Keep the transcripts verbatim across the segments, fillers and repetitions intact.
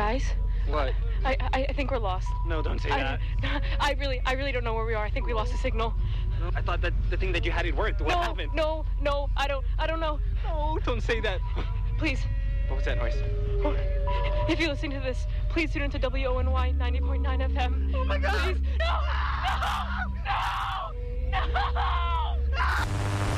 Guys? What? I, I I think we're lost. No, don't say I, that. I really I really don't know where we are. I think we lost the signal. No, I thought that the thing that you had it worked. What no, happened? No, no, I don't I don't know. No, don't say that. Please. What was that noise? If you're listening to this, please tune into W O N Y ninety point nine F M. Oh my God! Please. No! No! No! No!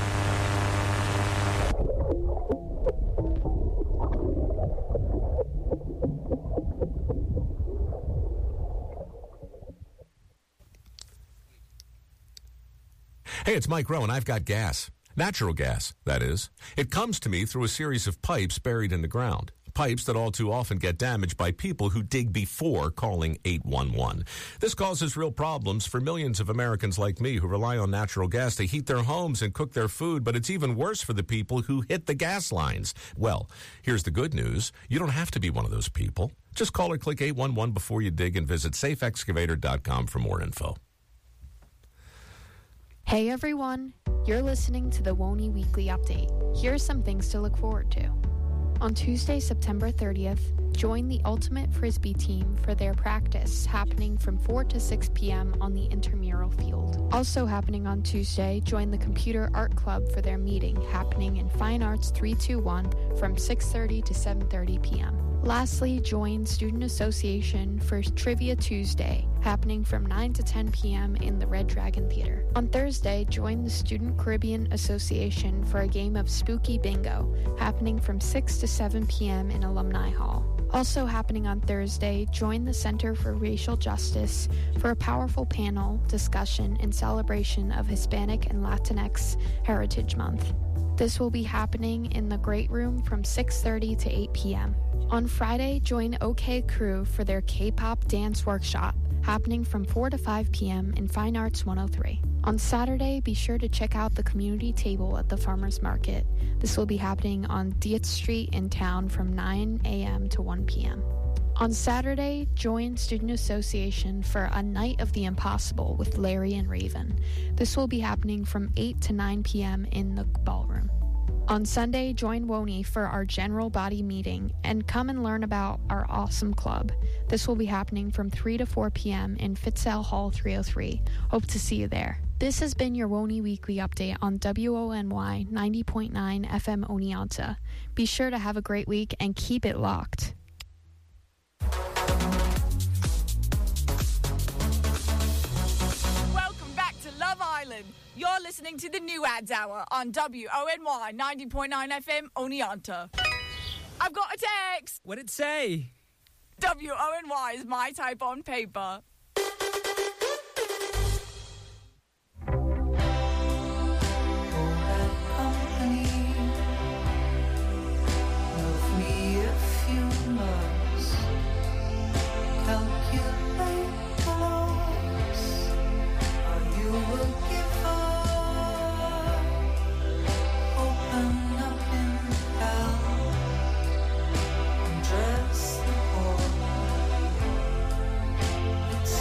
Hey, it's Mike Rowe, and I've got gas. Natural gas, that is. It comes to me through a series of pipes buried in the ground. Pipes that all too often get damaged by people who dig before calling eight one one. This causes real problems for millions of Americans like me who rely on natural gas to heat their homes and cook their food, but it's even worse for the people who hit the gas lines. Well, here's the good news. You don't have to be one of those people. Just call or click eight one one before you dig and visit safe excavator dot com for more info. Hey everyone, you're listening to the W O N Y Weekly Update. Here's some things to look forward to. On Tuesday, September thirtieth, join the Ultimate Frisbee team for their practice happening from four to six p.m. on the intramural field. Also happening on Tuesday, join the Computer Art Club for their meeting happening in Fine Arts three two one from six thirty to seven thirty p.m. Lastly, join Student Association for Trivia Tuesday, happening from nine to ten p.m. in the Red Dragon Theater. On Thursday, join the Student Caribbean Association for a game of Spooky Bingo, happening from six to seven p.m. in Alumni Hall. Also happening on Thursday, join the Center for Racial Justice for a powerful panel discussion in celebration of Hispanic and Latinx Heritage Month. This will be happening in the Great Room from six thirty to eight p.m. On Friday, join OK Crew for their K-pop dance workshop, happening from four to five p.m. in Fine Arts one oh three. On Saturday, be sure to check out the community table at the Farmers Market. This will be happening on Dietz Street in town from nine a.m. to one p.m. On Saturday, join Student Association for a Night of the Impossible with Larry and Raven. This will be happening from eight to nine p.m. in the ballroom. On Sunday, join W O N Y for our general body meeting and come and learn about our awesome club. This will be happening from three to four p.m. in Fitzell Hall three oh three. Hope to see you there. This has been your W O N Y Weekly Update on W O N Y ninety point nine F M Oneonta. Be sure to have a great week and keep it locked. Welcome back to Love Island. You're listening to the New Ads Hour on W O N Y ninety point nine F M Oneonta. I've got a text. What'd it say? W O N Y is my type on paper. It's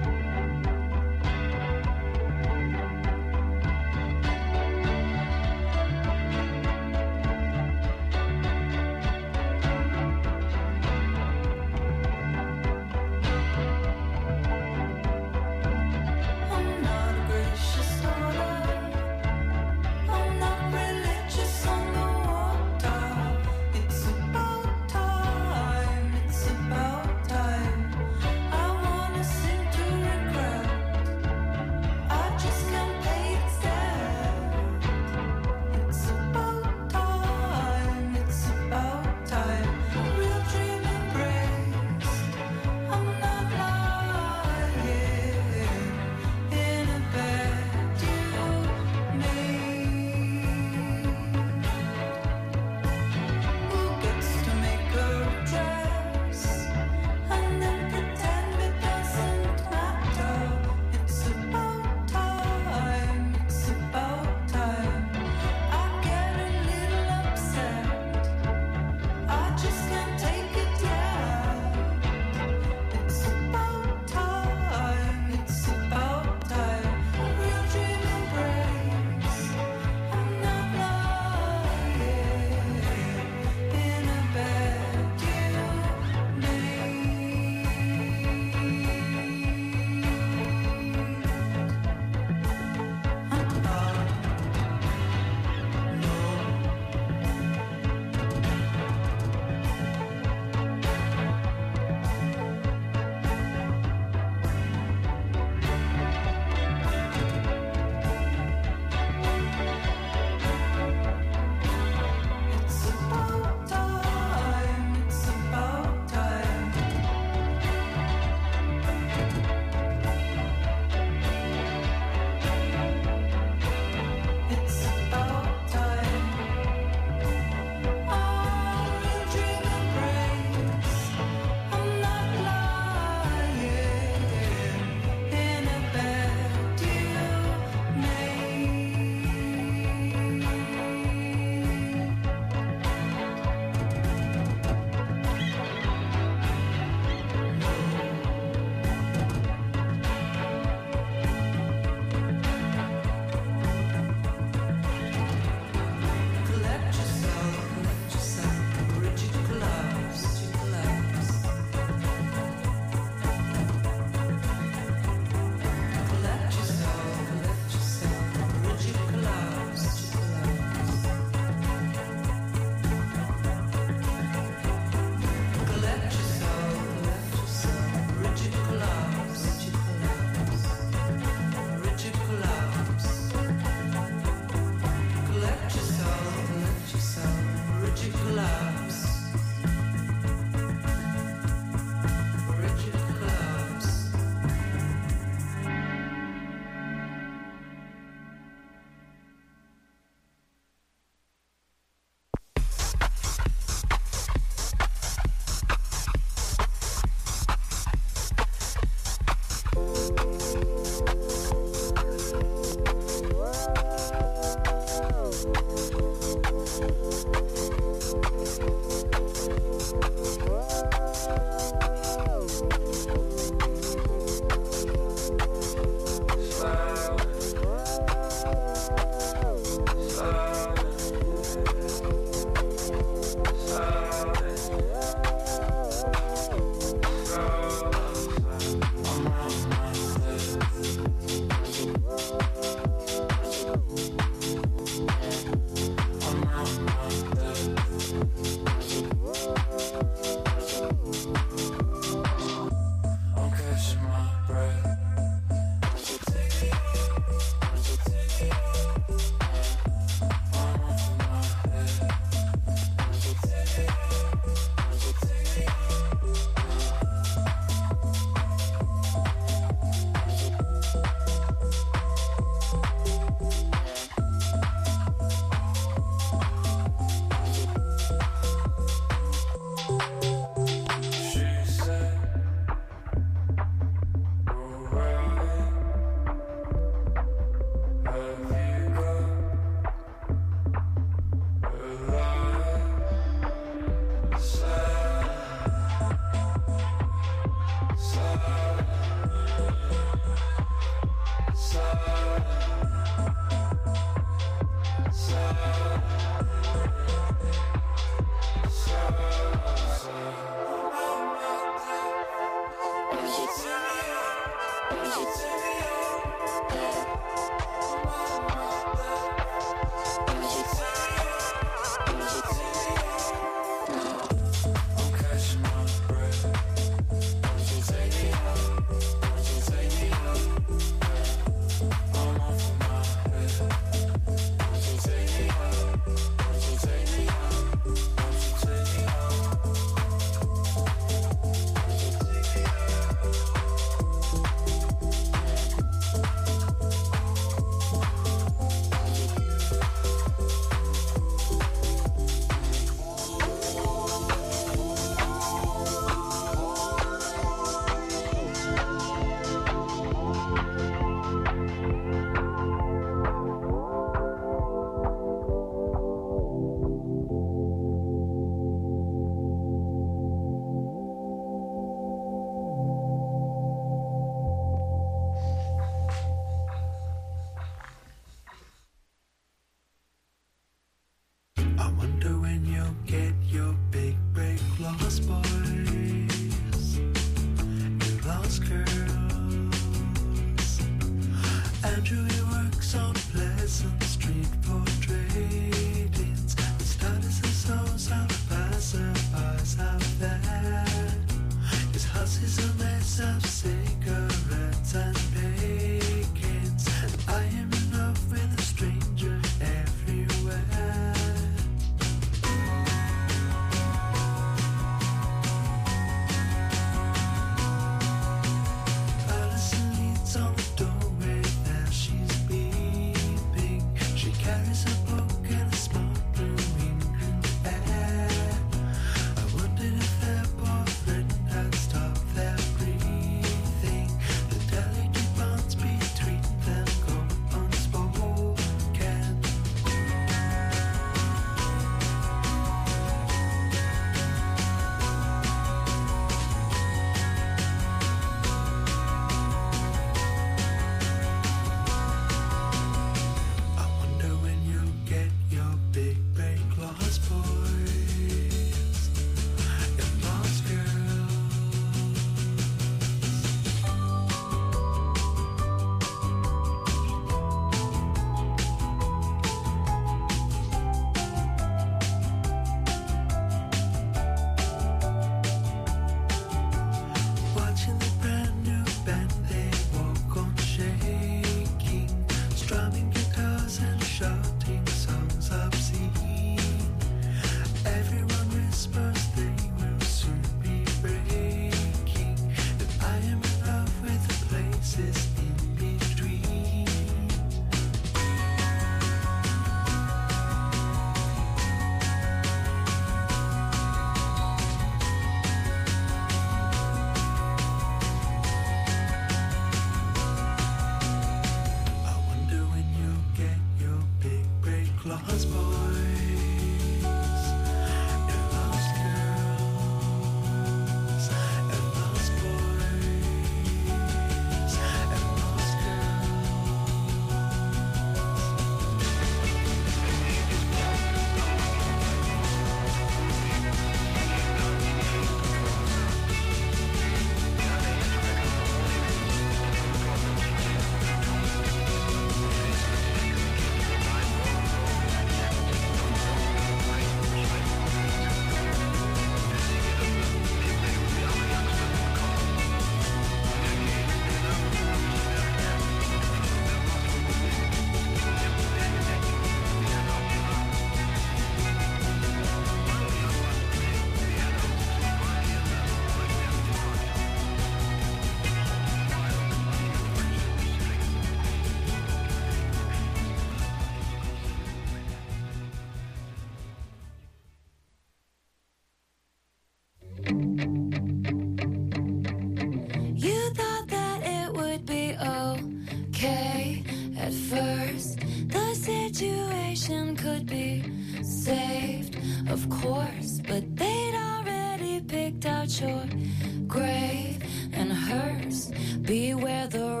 your grave and hers. Beware the wrath of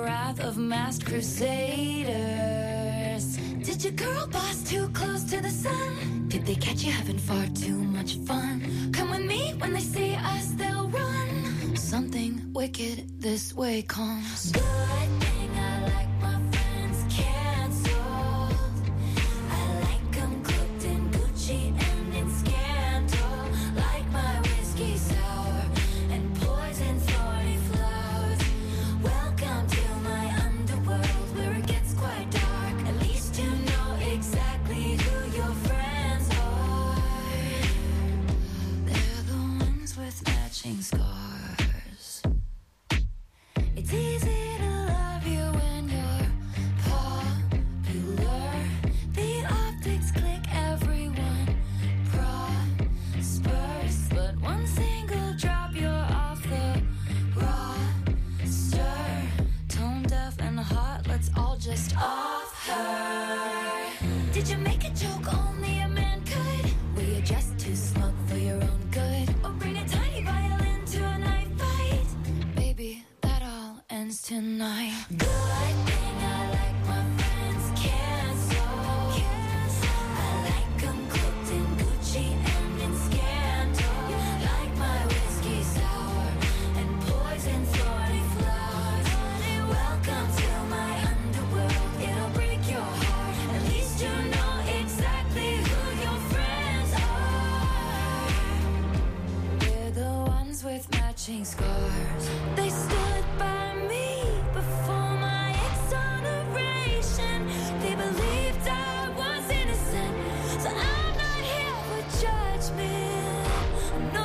of masked crusaders. Did your girl boss too close to the sun? Did they catch you having far too much fun? Come with me, when they see us they'll run. Something wicked this way comes. Good thing I like my friends canceled. I like them cooked in Gucci and in scandal. Like my whiskey sour and poison thorny flowers. Welcome to my underworld where it gets quite dark. At least you know exactly who your friends are. They're the ones with matching scars. It's easy to love you when you're popular. The optics click, everyone prospers. But one single drop, you're off the roster. Tone deaf and hot, let's all just off her. Did you make a joke only a man could? Were you just too smug for your own good? Or bring a tiny violin to a knife fight? Baby, that all ends tonight. Good thing I like my friends canceled. I like them cooked in Gucci and in scandal. Like my whiskey sour and poison thorny flowers. Welcome to my underworld, it'll break your heart. At least you know exactly who your friends are. We're the ones with matching scars. They stood by me before my exoneration. They believed I was innocent, so I'm not here for judgment. No.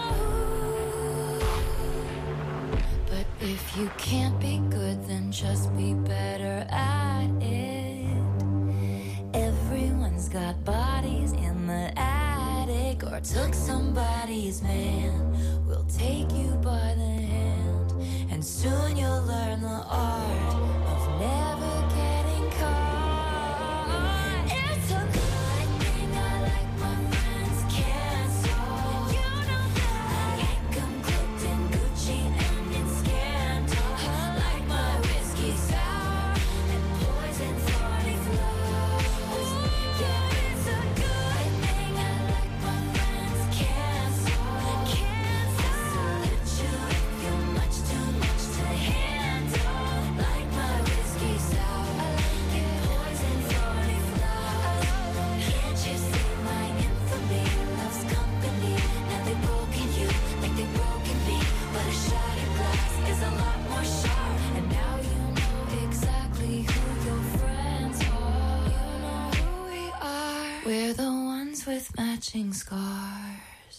But if you can't be good, then just be better at it. Everyone's got bodies in the attic, or took somebody's man. We'll take you by the hand, and soon you'll learn the art of never getting caught. It's a good thing I like my friends canceled. You know that I like them cooked in Gucci and in scandal. Like my whiskey sour and poison thorny flowers. Yeah, it's a good thing I like my friends canceled. Canceled. Salute you if you're much too much to handle. Like my whiskey sour and poison thorny flowers. Can't you see my infamy loves company? Now they've broken you like they've broken me. But a shattered glass is a lot more sharp. And now you know exactly who your friends are. You know who we are. We're the ones with matching scars.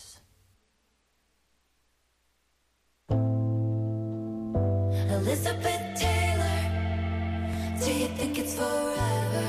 Elizabeth Taylor, do you think it's forever?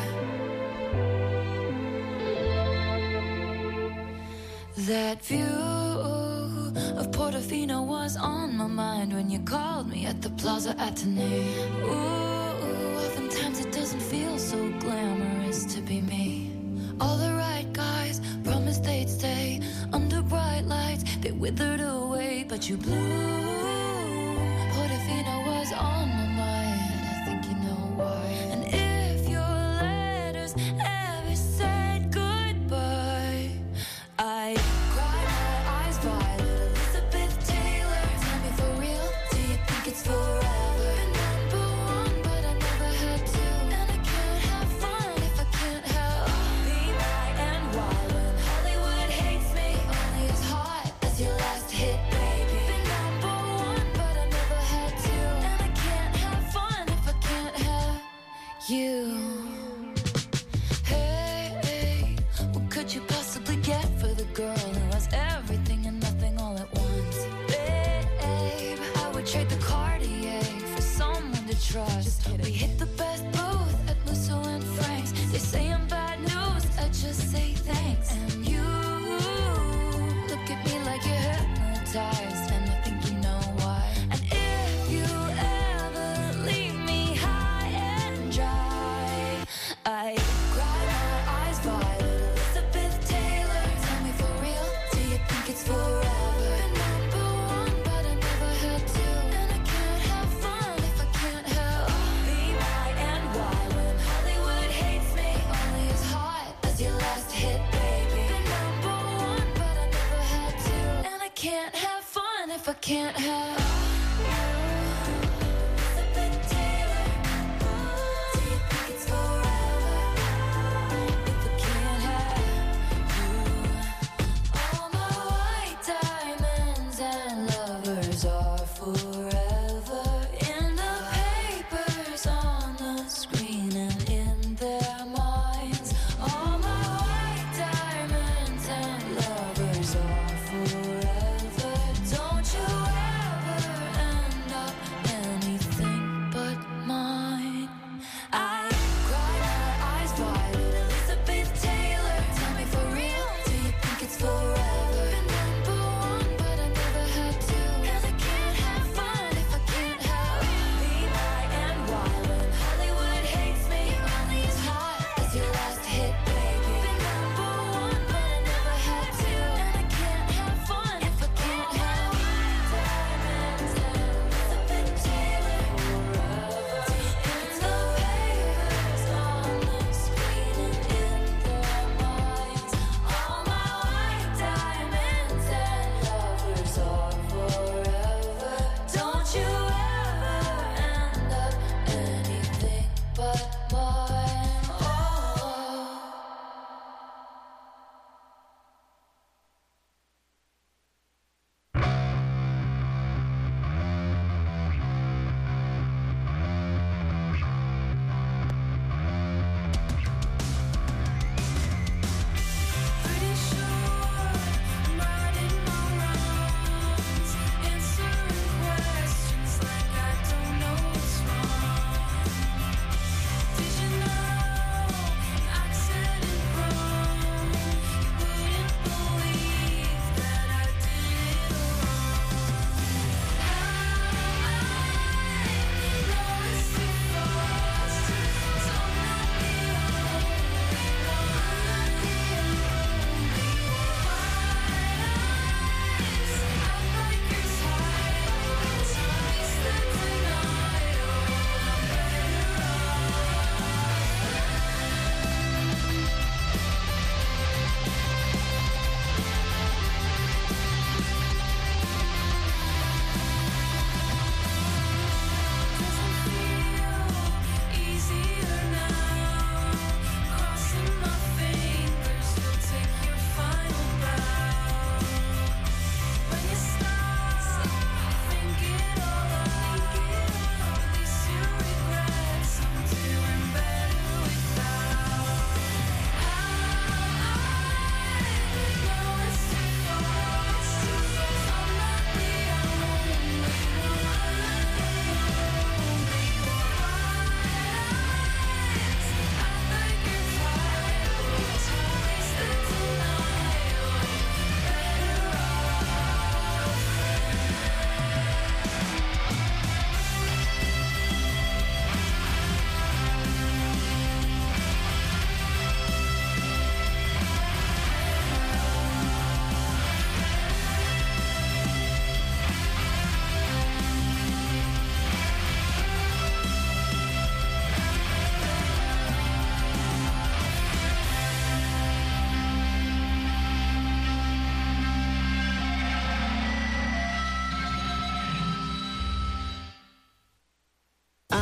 That view of Portofino was on my mind when you called me at the Plaza Athénée. Ooh, oftentimes it doesn't feel so glamorous to be me. All the right guys promised they'd stay under bright lights. They withered away, but you blew. Portofino was on my mind, I think you know why. And if your letters ever said goodbye, I cried my eyes violet. Elizabeth Taylor, tell me for real, do you think it's forever? Number one, but I never had to. And I can't have fun if I can't have be my and why when Hollywood hates me, only as hot as your last hit, baby. Been number one, but I never had to. And I can't have fun if I can't have you. Hey, hey, what could you possibly get for the girl who has everything and nothing all at once? Babe, I would trade the Cartier for someone to trust. We hit the best booth at Musso and Frank's. They say I'm bad news, I just say thanks. And you look at me like you're hypnotized, and I think you know why. And if you ever leave me high and dry, I cry my eyes violet. Elizabeth Taylor, tell me for real, do you think it's forever? Number one, but I never had to. And I can't have fun if I can't have be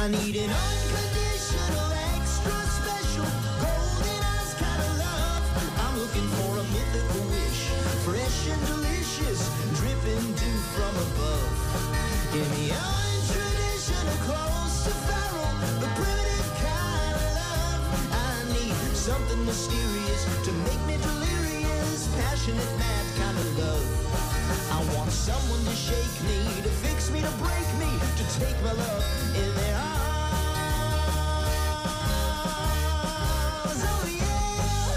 I need an unconditional, extra special, golden eyes kind of love. I'm looking for a mythical wish, fresh and delicious, dripping dew from above. Give me untraditional, close to feral, the primitive kind of love. I need something mysterious to make me delirious, passionate, mad kind of love. I want someone to shake me, to fix me, to break me, to take my love in their arms. Oh yeah.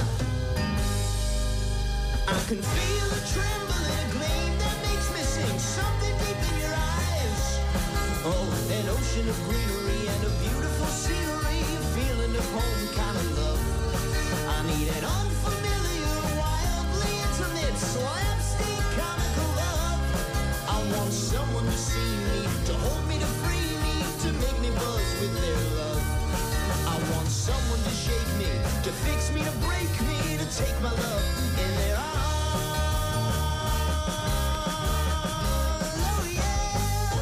I can feel a tremble and a gleam that makes me sing something deep in your eyes. Oh, an ocean of greenery and a beautiful scenery, a feeling of home kind of love. I need an unfamiliar, wildly intimate, slapstick comical love. I want someone to see me, to hold me, to free me, to make me buzz with their love. I want someone to shake me, to fix me, to break me, to take my love in their arms. Oh yeah.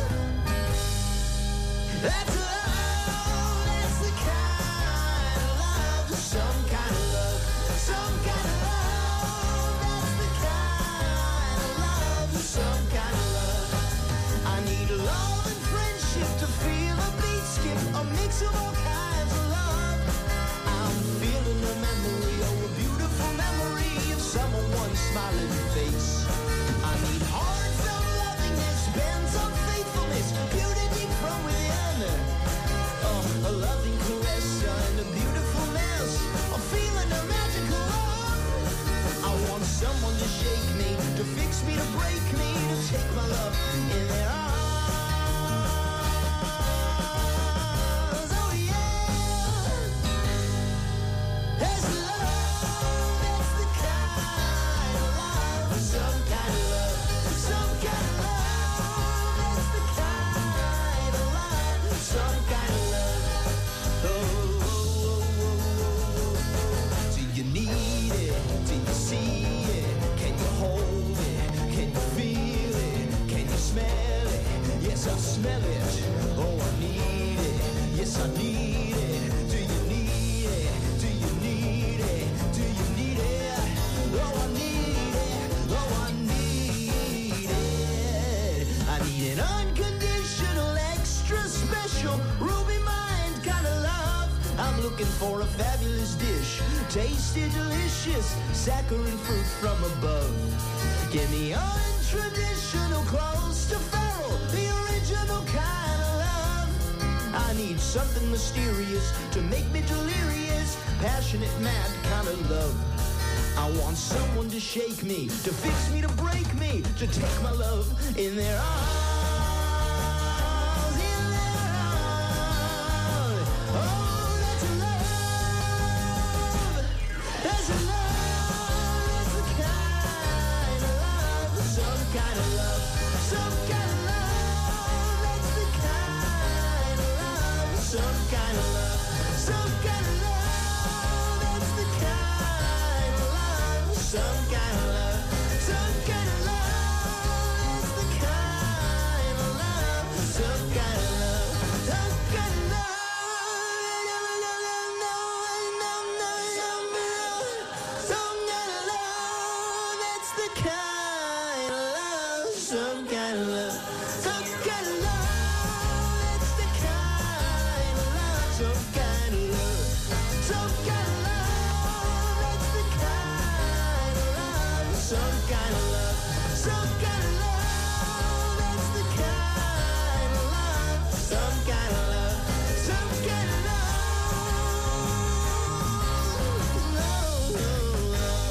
That's love, that's the kind of love, some kind of love, some kind of love, that's the kind of love, some kind of love. I need love and friendship to feel a beat skip, a mix of all kinds of love. I'm feeling a memory, oh, a beautiful memory of someone's smiling face. I need heartfelt lovingness, bent of faithfulness, beauty deep from within. Oh, a loving caress and a beautiful mess, a feeling of magical love. I want someone to shake me, to fix me, to break me, to take my love in their arms. Oh yeah. That's love, that's the kind of love, some kind of love, some kind of love, that's the kind of love, some kind of love. Oh, oh, oh, oh, oh. Do you need it? Do you see it? Can you hold it? Can you feel it? Can you smell it? Yes, I smell it. Oh, I need it. Yes, I need it. Do you need it? Do you need it? Do you need it? Oh, I need it. Oh, I need it. I need an unconditional, extra special, ruby mind kind of love. I'm looking for a fabulous dish, tasty, delicious, saccharine fruit from above. Give me untraditional, close to feral, the original kind of love. I need something mysterious to make me delirious, passionate, mad kind of love. I want someone to shake me, to fix me, to break me, to take my love in their arms. In their arms. Oh, that's love. That's love. That's the kind of love, some kind of love, some kind of love. That's the kind of love, some kind of love, some kind of love. That's the kind of love, some kind of love, some kind of love. That's the kind of love, some kind of love, some kind of love. Some kind of love, that's the kind of love, some kind of love, some kind of love, that's the kind of love, some kind of love, some kind of love, that's the kind of love, some kind of love, some kind of love, that's the kind of love, some kind of love, some kind of love. No, no,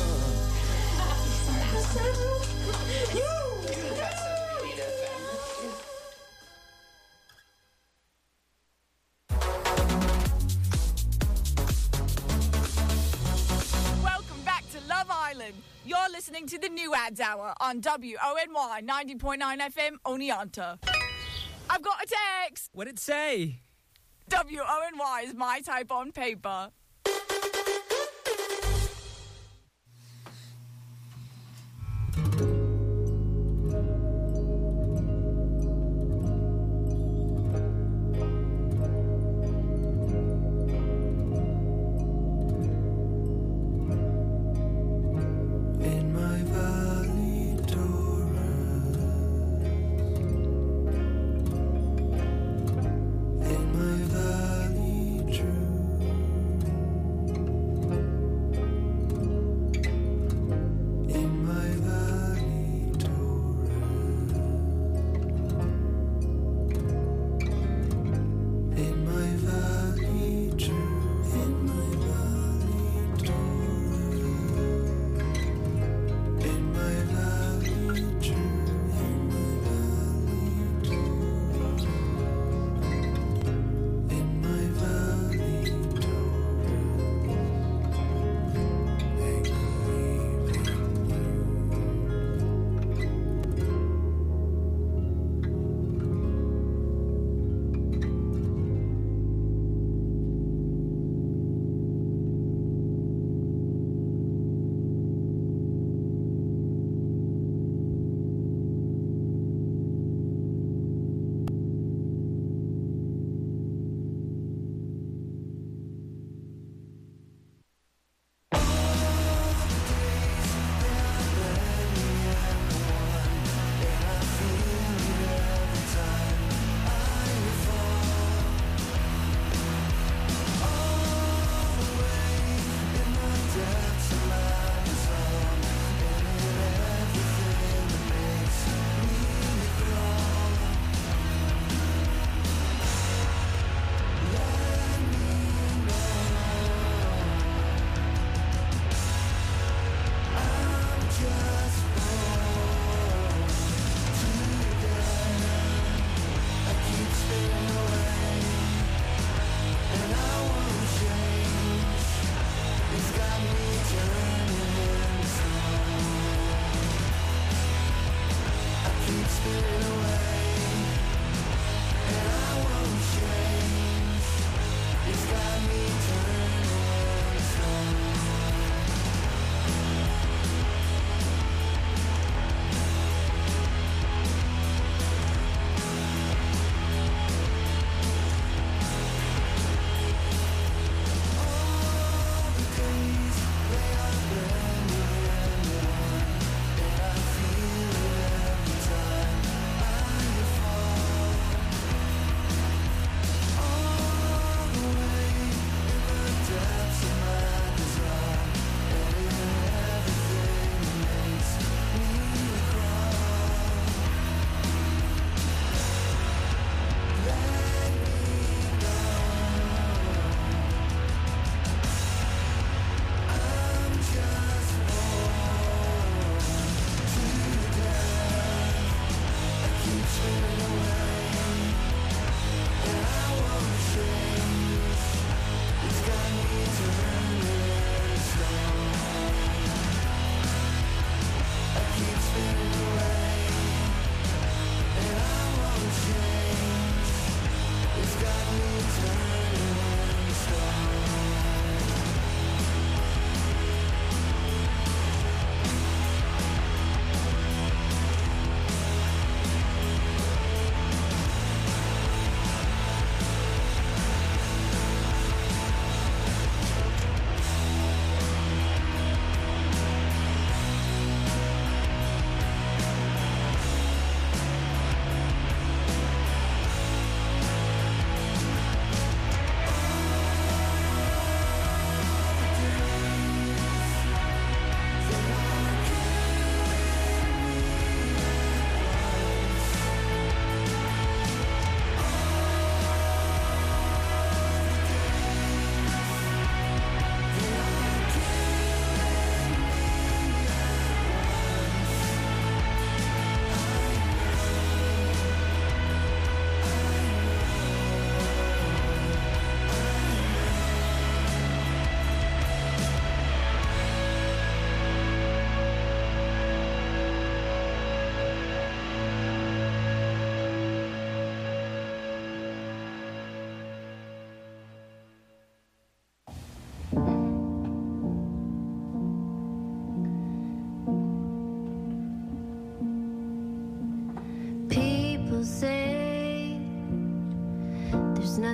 Welcome back to Love Island. You're listening to the New Ads Hour on W O N Y ninety point nine F M Oneonta. I've got a text. What'd it say? W O N Y is my type on paper.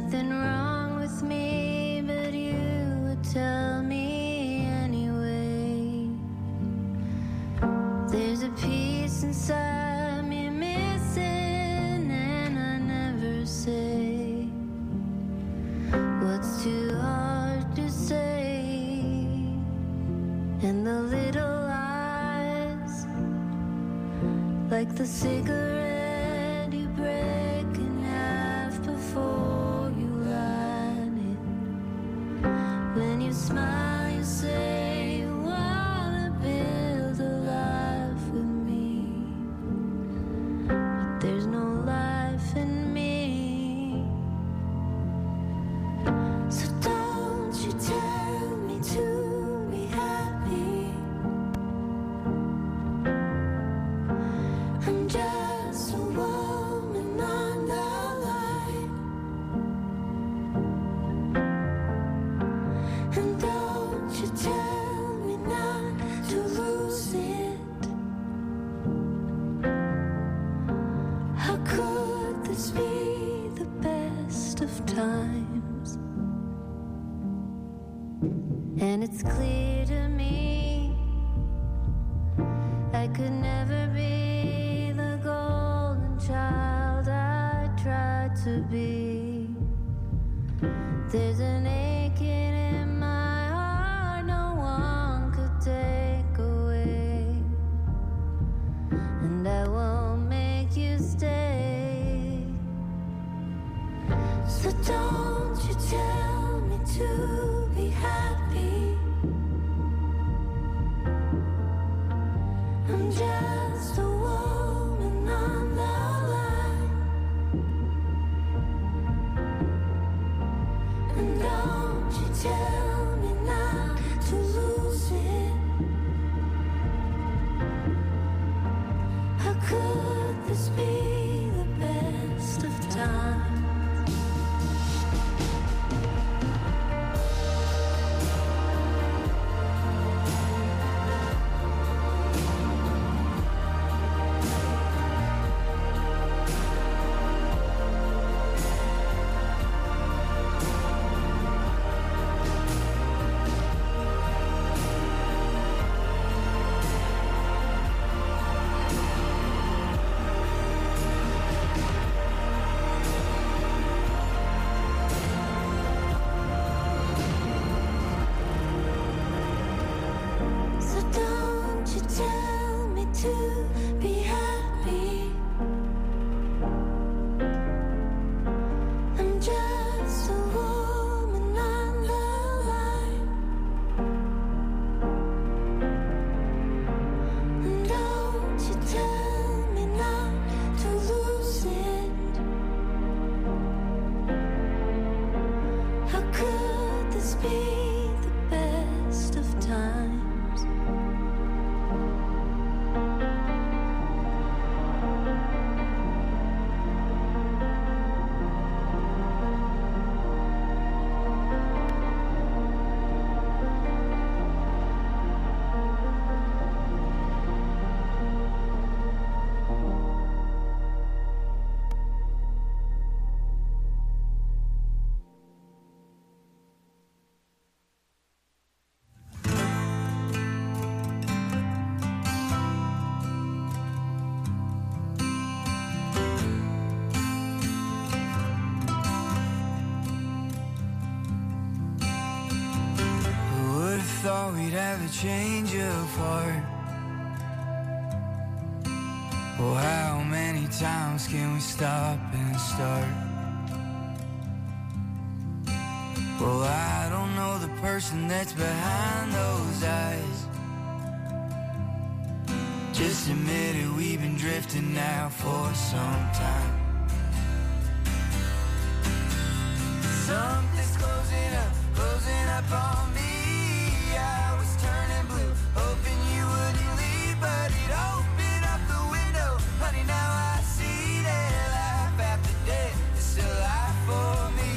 nothing wrong with me, but you would tell me anyway. There's a piece inside me missing, and I never say what's too hard to say. And the little eyes, like the cigarette you break in half before you light it. When you smile, you say you wanna build a life with me, but there's no life in me. So don't you tell me to be happy. I'm just a woman on the line, and don't you tell me not to lose it. How could this be the best of times? And it's clear to me I could never be the golden child I tried to be. There's an aching in my heart no one could take away, and I won't make you stay. So don't you tell me to be happy. I'm just a woman on the line, and don't you tell me not to lose it. How could this be the best of times? So don't you tell me to be happy. I'm just a woman on the line, and don't you tell me not to lose it. How could this be the best of times? Would've thought we'd have a change of heart. Well, how many times can we stop and start? Well, I don't know the person that's behind those eyes. Just admit it, we've been drifting now for some time. Something's closing up, closing up on me. I was turning blue, hoping you wouldn't leave, but it opened up the window. Honey, now I see that life after death is still life for me.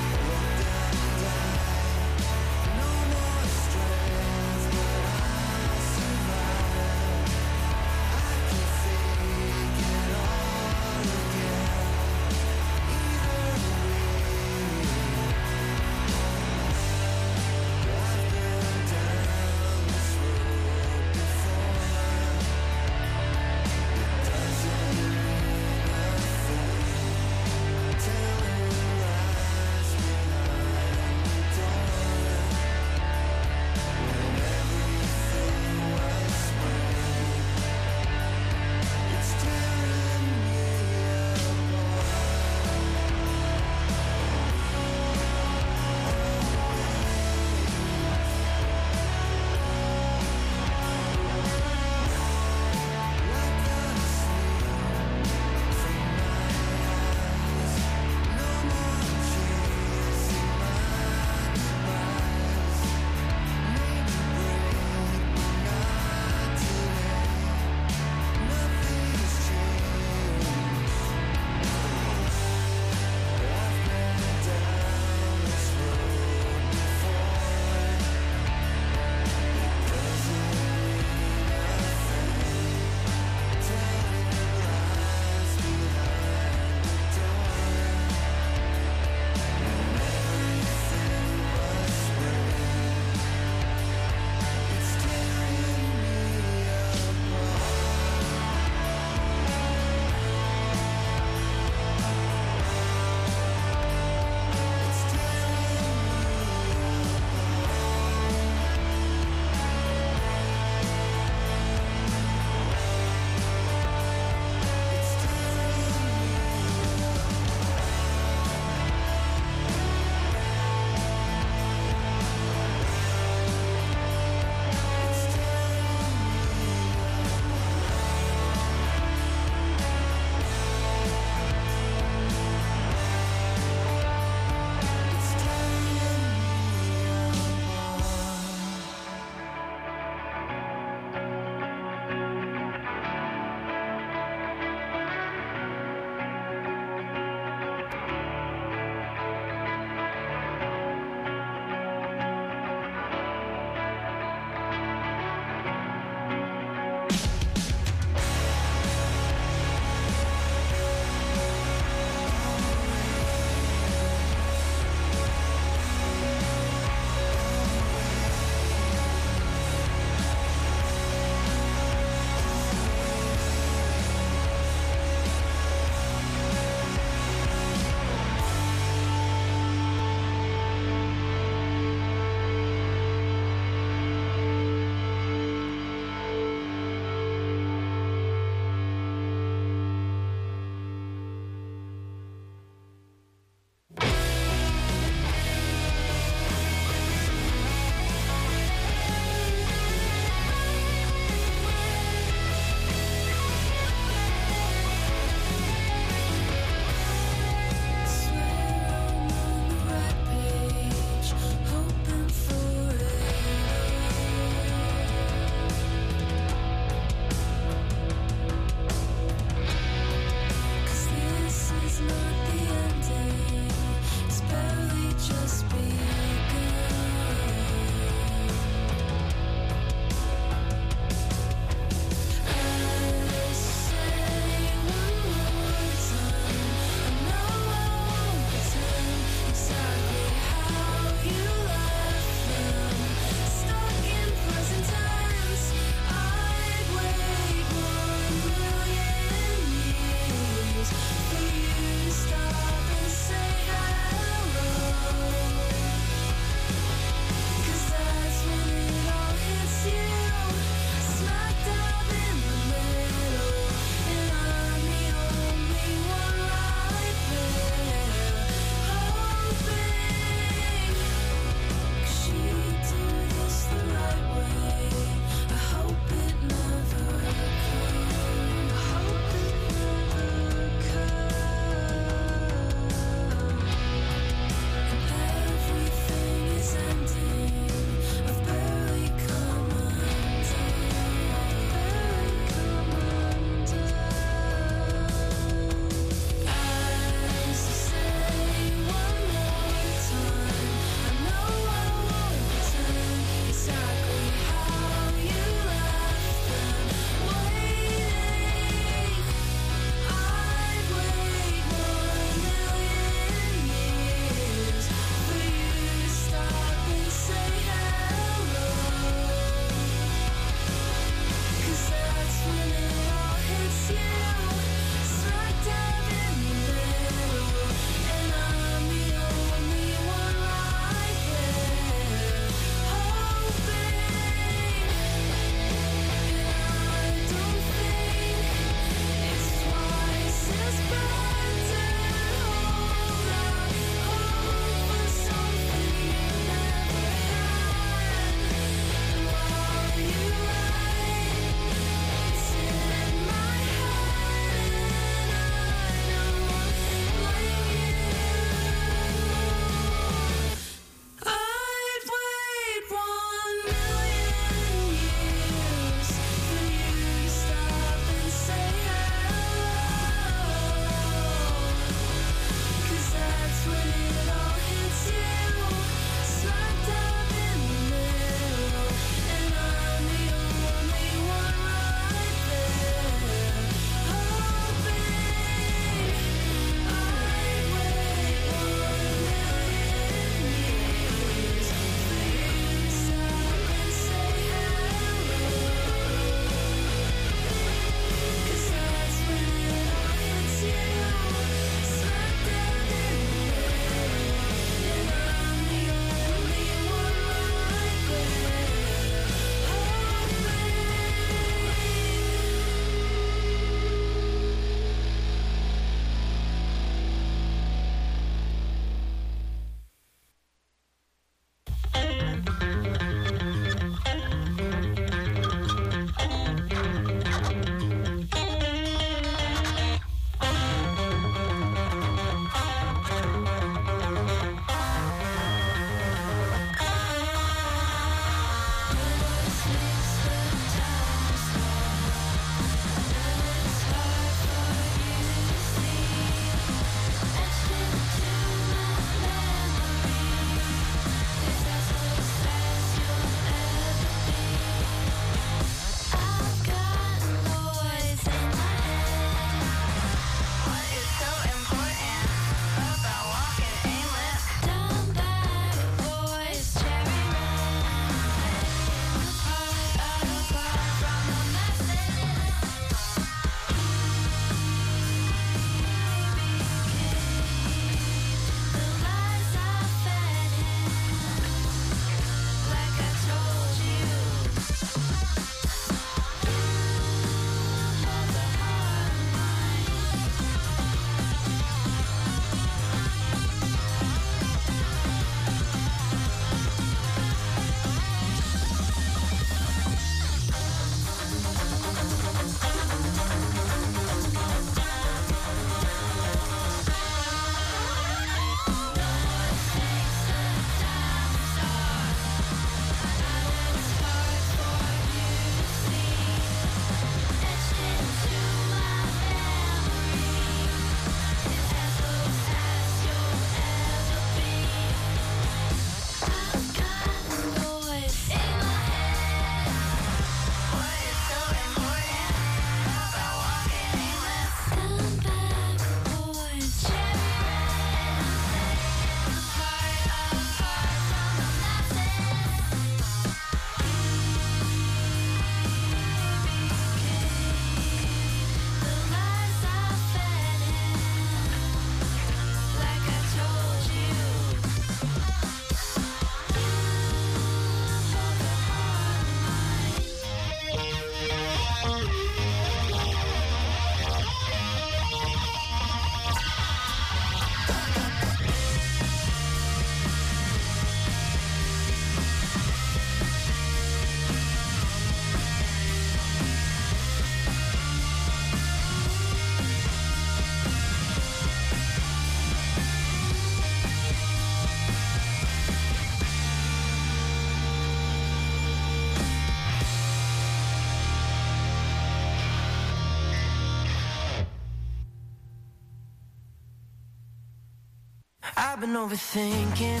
I've been overthinking.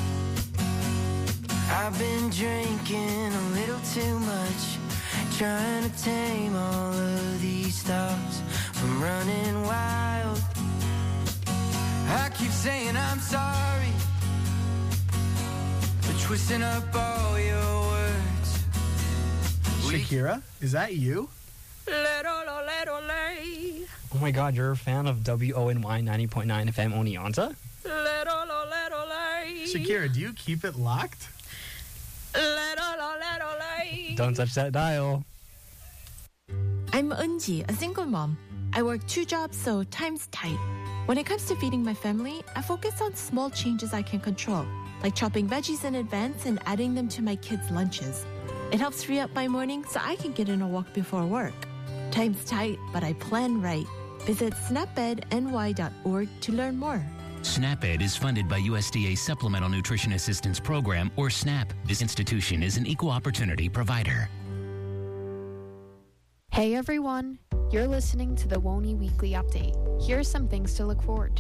I've been drinking a little too much, trying to tame all of these thoughts from running wild. I keep saying I'm sorry for twisting up all your words. Shakira, is that you? Oh my God, you're a fan of W O N Y ninety point nine F M Oneonta? Shakira, do you keep it locked? Don't touch that dial. I'm Eunji, a single mom. I work two jobs, so time's tight. When it comes to feeding my family, I focus on small changes I can control, like chopping veggies in advance and adding them to my kids' lunches. It helps free up my morning so I can get in a walk before work. Time's tight, but I plan right. Visit snap ed N Y dot org to learn more. SNAP-Ed is funded by U S D A Supplemental Nutrition Assistance Program, or SNAP. This institution is an equal opportunity provider. Hey everyone, you're listening to the W O N Y Weekly Update. Here are some things to look forward to.